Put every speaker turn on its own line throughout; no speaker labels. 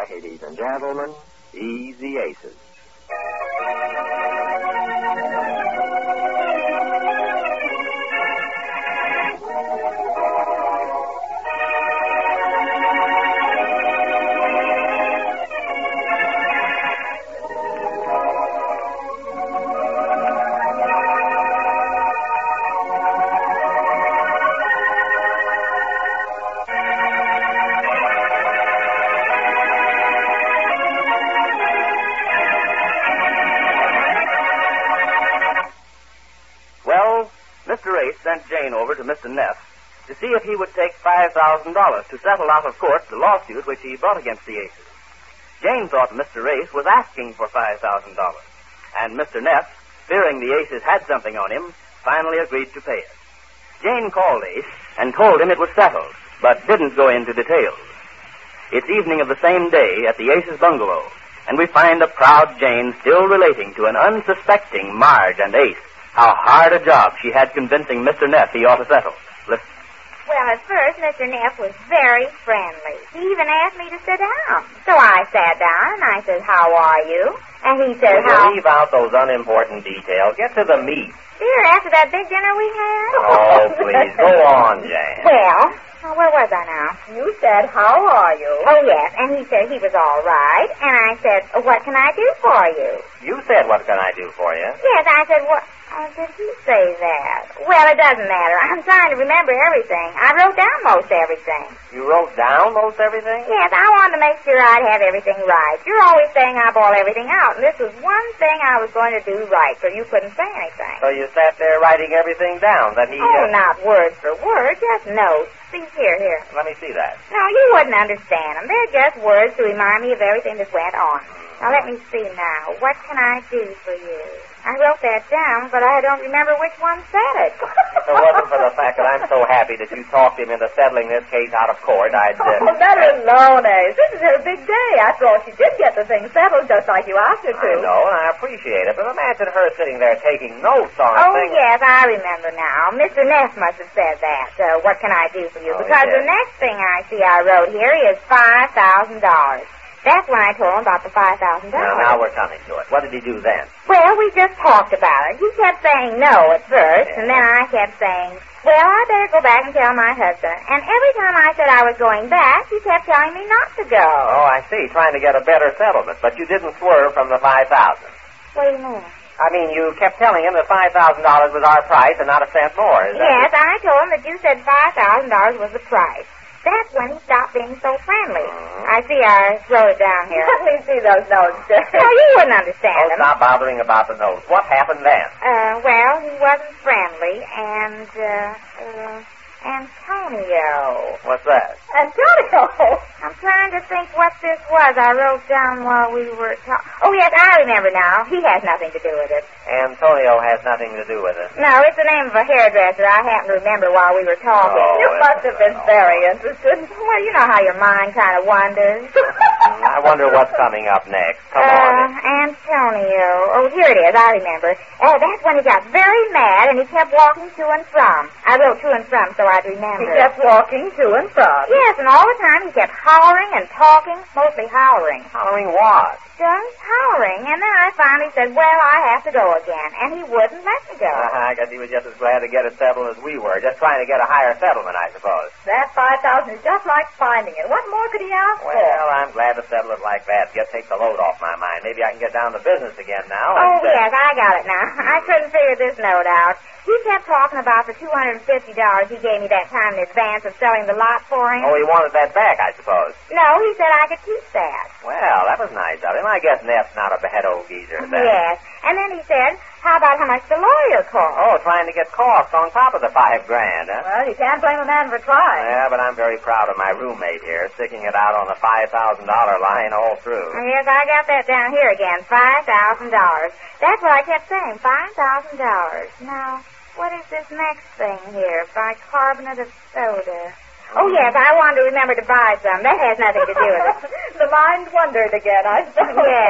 ladies and gentlemen, Easy Aces.
Mr. Ace sent Jane over to Mr. Neff to see if he would take $5,000 to settle out of court the lawsuit which he brought against the Aces. Jane thought Mr. Ace was asking for $5,000, and Mr. Neff, fearing the Aces had something on him, finally agreed to pay it. Jane called Ace and told him it was settled, but didn't go into details. It's evening of the same day at the Aces bungalow, and we find a proud Jane still relating to an unsuspecting Marge and Ace how hard a job she had convincing Mr. Neff he ought to settle. Listen.
Well, at first, Mr. Neff was very friendly. He even asked me to sit down. So I sat down, and I said, "How are you?" And he said, "How..."
Leave out those unimportant details. Get to the meat.
Dear, after that big dinner we had?
Oh, please, go on, Jane.
Well, where was I now?
You said, "How are you?"
Oh, yes, and he said he was all right. And I said, "What can I do for you?"
You said, "What can I do for you?"
Yes, I said, "What..." Oh, did he say that? Well, it doesn't matter. I'm trying to remember everything. I wrote down most everything.
You wrote down most everything?
Yes, I wanted to make sure I'd have everything right. You're always saying I ball everything out, and this was one thing I was going to do right, so you couldn't say anything.
So you sat there writing everything down that he...
Oh, not word for word, just notes. See, here.
Let me see that.
No, you wouldn't understand them. They're just words to remind me of everything that went on. Now, let me see now. What can I do for you? I wrote that down, but I don't remember which one said it.
If it wasn't for the fact that I'm so happy that you talked him into settling this case out of court, I'd...
Oh, let her alone, Ace. This is her big day. After all, she did get the thing settled just like you asked her to.
I know, and I appreciate it, but imagine her sitting there taking notes on
Oh,
things...
yes, I remember now. Mr. Neff must have said that. What can I do for you?
Oh,
Because
yes.
the next thing I see I wrote here is $5,000. That's when I told him about the $5,000.
Now we're coming to it. What did he do then?
Well, we just talked about it. He kept saying no at first, and then I kept saying, well, I better go back and tell my husband. And every time I said I was going back, he kept telling me not to go.
Oh, I see. Trying to get a better settlement. But you didn't swerve from the $5,000.
What do you mean?
I mean, you kept telling him that $5,000 was our price and not a cent more. Is that
Yes, I told him that you said $5,000 was the price. That's when he stopped being so friendly. I see I wrote it down here.
Let me see those notes, Jane.
No, you wouldn't understand them.
Stop bothering about the notes. What happened then?
Well, he wasn't friendly, and, Antonio.
What's that?
Antonio!
I'm trying to think what this was I wrote down while we were talking. Oh, yes, I remember now. He has nothing to do with it.
Antonio has nothing to do with it.
No, it's the name of a hairdresser I happen to remember while we were talking.
Oh,
You must have been very interested.
Well, you know how your mind kind of wanders.
I wonder what's coming up next. Come on.
Antonio. Oh, here it is. I remember. That's when he got very mad and he kept walking to and from. I wrote to and from so I'd remember.
He kept walking to and from.
Yes, and all the time he kept hollering and talking, mostly hollering.
Hollering what?
Just hollering. And then I finally said, well, I have to go again. And he wouldn't let me go.
I guess he was just as glad to get it settled as we were. Just trying to get a higher settlement, I suppose.
That $5,000 is just like finding it. What more could he ask for?
Well, I'm glad to settle it like that. Just take the load off my mind. Maybe I can get down to business again now.
Oh, yes, I got it now. I couldn't figure this note out. He kept talking about the $250 he gave me that time in advance of selling the lot for him.
Oh, he wanted that back, I suppose.
No, he said I could keep that.
Well, that was nice of him. I guess Neff's not a bad old geezer then.
Yes. And then he said, how about how much the lawyer cost?
Oh, trying to get costs on top of the $5,000, huh?
Well, you can't blame a man for trying.
Yeah, but I'm very proud of my roommate here, sticking it out on the $5,000 line all through.
Yes, I got that down here again, $5,000. That's what I kept saying, $5,000. Now, what is this next thing here? Bicarbonate of soda. Oh, yes, I wanted to remember to buy some. That has nothing to do with it.
The mind wandered again, I suppose.
Yes.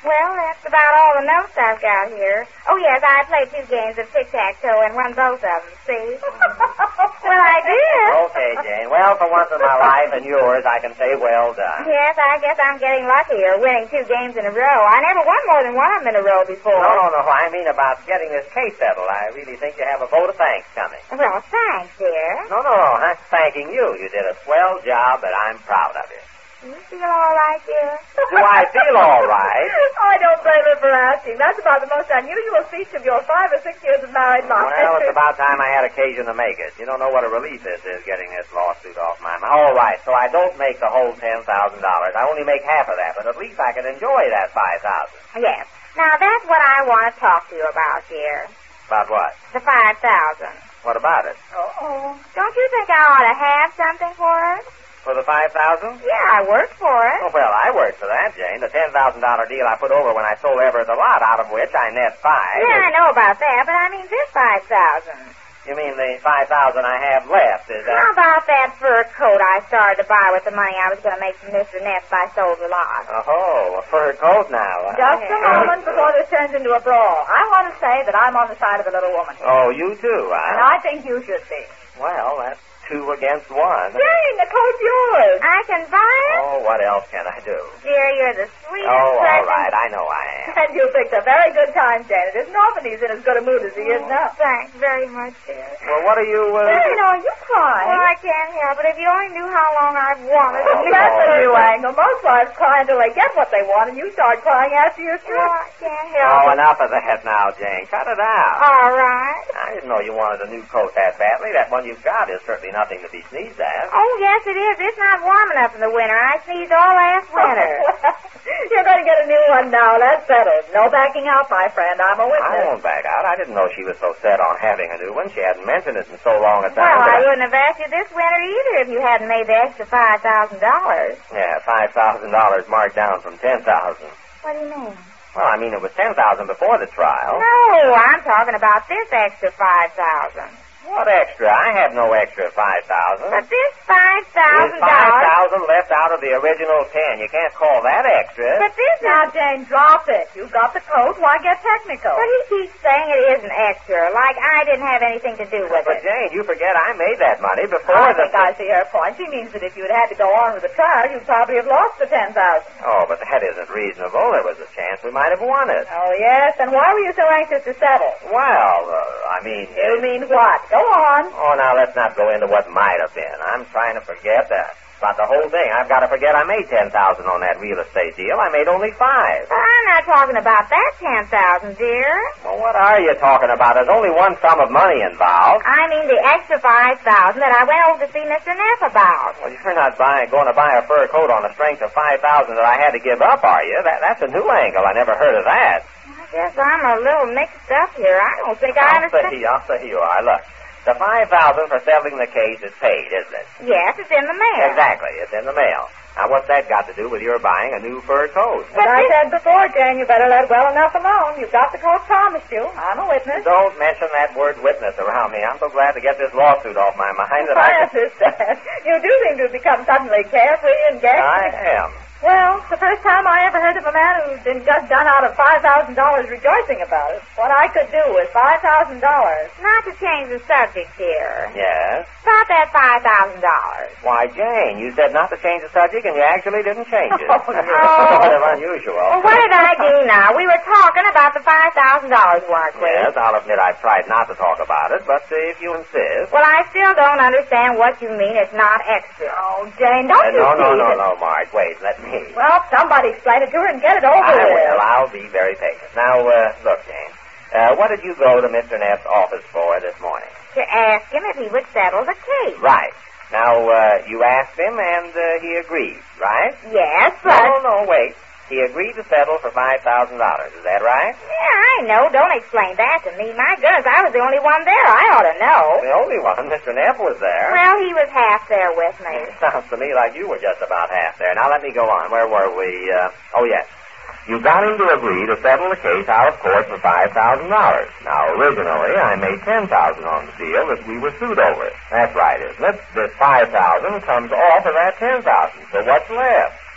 Well, that's about all the notes I've got here. Oh, yes, I played 2 games of tic-tac-toe and won both of them, see? Well, I did.
Okay, Jane. Well, for once in my life and yours, I can say well done.
Yes, I guess I'm getting luckier, winning 2 games in a row. I never won more than one of them in a row before.
No. I mean about getting this case settled. I really think you have a vote of thanks coming.
Well, thanks, dear.
No. I'm thanking you. You did a swell job, and I'm proud of you.
You feel all right, dear?
Do I feel all right?
I don't blame her for asking. That's about the most unusual speech of your 5 or 6 years of married life.
Well, it's about time I had occasion to make it. You don't know what a relief this is, getting this lawsuit off my mind. All right, so I don't make the whole $10,000. I only make half of that, but at least I can enjoy that $5,000.
Yes. Now, that's what I want to talk to you about, dear.
About what?
The $5,000.
What about it?
Oh. Don't you think I ought to have something for it?
For the $5,000?
Yeah, I worked for it.
Oh, well, I worked for that, Jane. The $10,000 deal I put over when I sold Everett the lot, out of which I net 5.
Yeah, I know about that, but I mean this $5,000.
You mean the $5,000 I have left, is that?
How about that fur coat I started to buy with the money I was going to make from Mr. Neff if I sold the lot?
Oh, a fur coat now.
Just a moment before this turns into a brawl. I want to say that I'm on the side of the little woman.
Oh, you too,
And I think you should be.
Well, that's 2 against 1.
Jane, the coat's yours.
I can buy it?
Oh, what else can I do?
Dear, you're the sweetest
Oh, all
person.
right. I know I am.
And you picked a very good time, Jane. It isn't often he's in as good a mood as he is now.
Thanks very much, dear.
Well, what are you,
Jane, are you crying?
Well, I can't help it. If you only knew how long I've wanted
Oh,
it.
that's a new angle. Most wives cry until they get what they want, and you start crying after you're through.
Well, I can't help
Oh,
it.
enough of that now, Jane. Cut it out.
All right.
I didn't know you wanted a new coat that badly. That one you've got is certainly nothing to be sneezed at.
Oh, yes, it is. It's not warm enough in the winter. I sneezed all last winter.
You're going to get a new one now. That's settled. No backing out, my friend. I'm a
I
witness.
won't back out. I didn't know she was so set on having a new one. She hadn't mentioned it in so long a time.
Well,
but
I wouldn't have asked you this winter either if you hadn't made the extra $5,000.
Yeah, $5,000 marked down from $10,000.
What do you mean?
Well, I mean, it was $10,000 before the trial.
No, I'm talking about this extra $5,000.
What extra? I have no extra $5,000.
But this
There's
$5,000.
$5,000 left out of the original 10. You can't call that extra.
But this
Now,
is.
Jane, drop it. You got the coat. Why get technical?
But he keeps saying it isn't extra, like I didn't have anything to do with
But,
it.
Jane, you forget I made that money before
I
the...
think I see her point. She means that if you'd had to go on with the trial, you'd probably have lost the $10,000.
Oh, but that isn't reasonable. There was a chance we might have won it.
Oh, yes? And why were you so anxious to settle?
Well, I mean...
You mean what? Go on.
Oh, now let's not go into what might have been. I'm trying to forget that. About the whole thing. I've got to forget I made $10,000 on that real estate deal. I made only $5.
But I'm not talking about that $10,000, dear.
Well, what are you talking about? There's only one sum of money involved.
I mean the extra $5,000 that I went over to see Mr. Neff about.
Well, you're not going to buy a fur coat on the strength of $5,000 that I had to give up, are you? That's a new angle. I never heard of that.
I guess I'm a little mixed up here. I don't think I understand.
I'll say you are. Look, the $5,000 for settling the case is paid, isn't it?
Yes, it's in the mail.
Exactly. It's in the mail. Now, what's that got to do with your buying a new fur coat?
As I said before, Jane, you better let well enough alone. You've got the coat promised you. I'm a witness.
Don't mention that word witness around me. I'm so glad to get this lawsuit off my mind that
I understand. You do seem to have become suddenly carefree and gay.
I am.
Well, it's the first time I ever heard of a man who's been just done out of $5,000 rejoicing about it. What I could do with $5,000.
Not to change the subject here.
Yes?
About that $5,000.
Why, Jane, you said not to change the subject, and you actually didn't change it.
Oh, no.
Sort of unusual.
Well, what did I do now? We were talking about the $5,000, weren't we?
Yes, I'll admit I've tried not to talk about it, but if you insist...
Well, I still don't understand what you mean it's not extra.
Oh, Jane, don't you see that-
No, Marge. Wait, let me...
Well, somebody explain it to her and get it over
I
with.
will. I'll be very patient. Now, look, Jane. What did you go to Mr. Neff's office for this morning?
To ask him if he would settle the case.
Right. Now, you asked him, and he agreed, right?
Yes, but...
No, wait. He agreed to settle for $5,000. Is that right?
Yeah, I know. Don't explain that to me. My goodness, I was the only one there. I ought to know.
The only one. Mr. Neff was there.
Well, he was half there with me.
Sounds to me like you were just about half there. Now, let me go on. Where were we? Oh, yes. You got him to agree to settle the case out of court for $5,000. Now, originally, I made $10,000 on the deal that we were sued over. That's right, isn't it? This $5,000 comes off of that $10,000. So what's left? $5,000.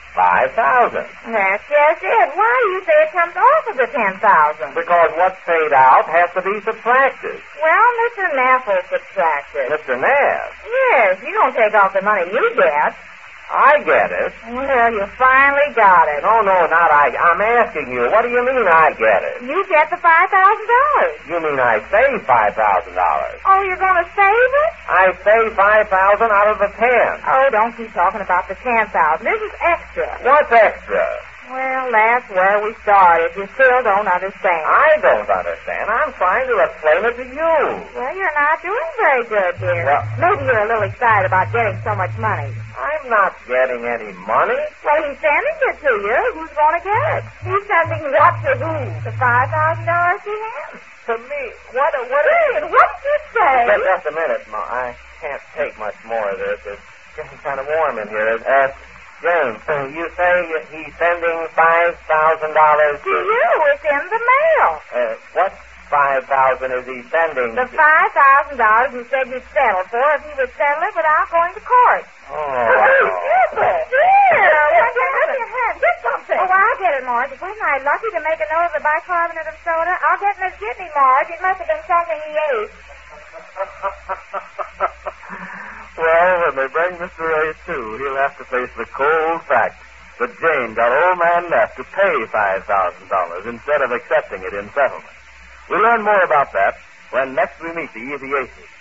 5,000.
That's just it. Why do you say it comes off of the 10,000?
Because what's paid out has to be subtracted.
Well, Mr. Neff will subtract it.
Mr. Neff,
Yes, you don't take off the money you get.
I get it.
Well, you finally got it.
No, not I. I'm asking you, what do you mean I get it?
You get the $5,000.
You mean I save $5,000?
Oh, you're going to save it?
I save 5,000 out of the 10.
Oh, don't keep talking about the 10,000. This is extra.
What's extra?
Well, that's where we started. You still don't understand.
I don't understand. I'm trying to explain it to you.
Well, you're not doing very good, dear.
Well-
Maybe you're a little excited about getting so much money.
I'm not getting any money.
Well, he's sending it to you. Who's going to get it? He's sending what to who? The $5,000 to him.
To me. What
Hey, what did you say?
Just a minute, Ma. I can't take much more of this. It's getting kind of warm in here. James, you say he's sending $5,000
To you. It's in the mail.
What 5,000 is he sending?
The $5,000 you said you'd settle for if he would settle it without going to court.
Oh.
Get something. Oh, I'll get it, Marge. Wasn't I lucky to make a note of the bicarbonate of soda? I'll get Miss Gibney, Marge. It must have been something he ate.
Well, when they bring Mr. Ray to, he'll have to face the cold fact that Jane got old man Neff to pay $5,000 instead of accepting it in settlement. We'll learn more about that when next we meet the Easy Aces.